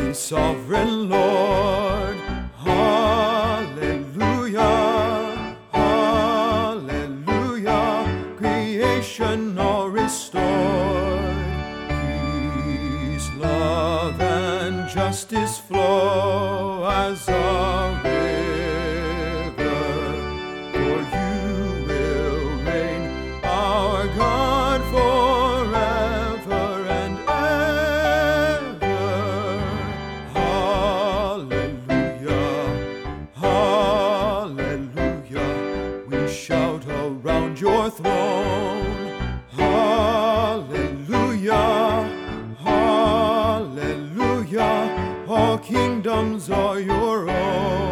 Sovereign Lord, hallelujah, hallelujah, creation all restored, peace, love, and justice flow as a river, for you will reign, our God, forever and ever. Hallelujah, we shout around your throne. Hallelujah, hallelujah, all kingdoms are your own.